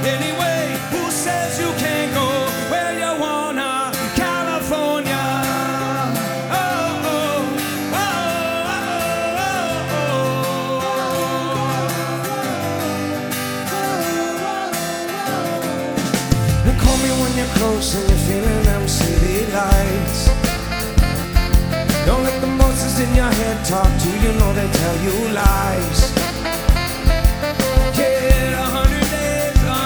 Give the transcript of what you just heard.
Anyway, who says you can't go where you wanna? California. Oh, oh, oh, oh, oh. You call me when you're close and you're feeling them city lights. Don't let the voices in your head talk to you, know they tell you lies.